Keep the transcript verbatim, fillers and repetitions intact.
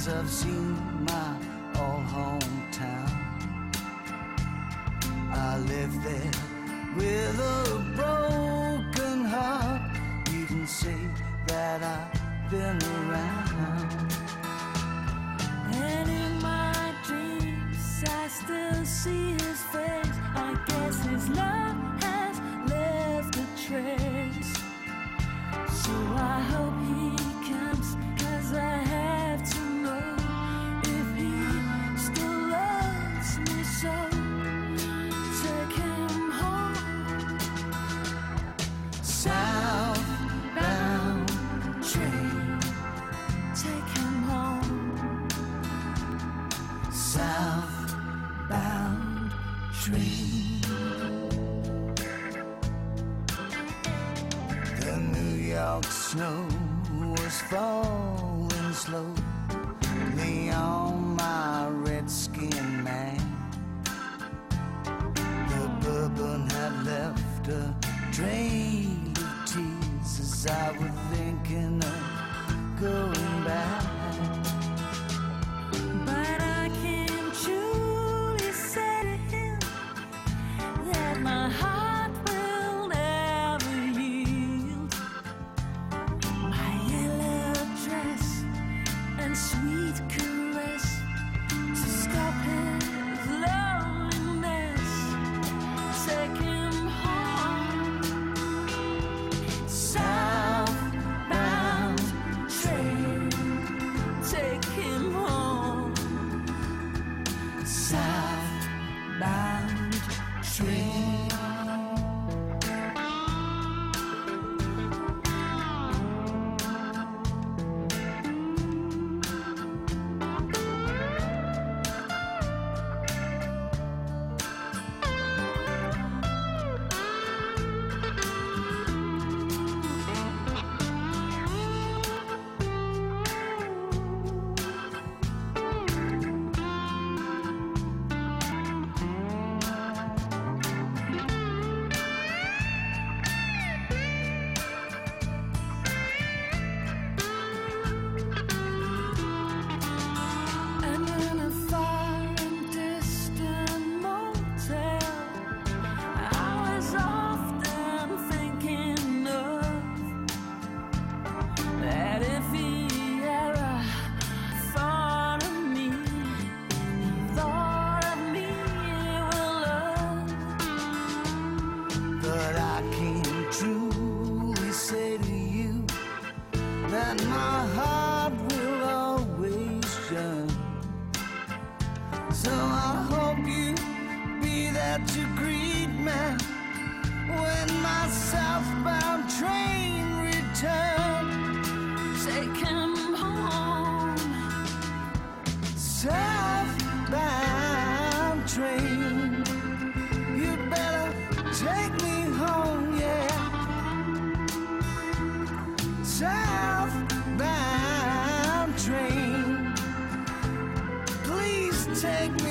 I've seen my old hometown. I live there with a broken heart. You can say that I've been around. And in my dreams I still see his face. I guess his love has left a trace. So I hope he comes, 'cause I have to know if he still loves me so. Take him home. Southbound train, Take him home. southbound train. The New York snow was falling slowly on my red-skinned man. The bourbon had left a trail of tears as I was thinking of going back. But I can truly say to him that my heart will never yield. My yellow dress and sweet caress to stop his loneliness. Take him home. Southbound train, Take him home. southbound train. And in a far and distant motel, I was often thinking of that if he ever thought of me, he thought of me with love. But I can truly say to you that my heart will always yearn. So I hope you be there to greet me when my southbound train returns. Take him home. Southbound train, you better take me home, yeah. Southbound train, please take me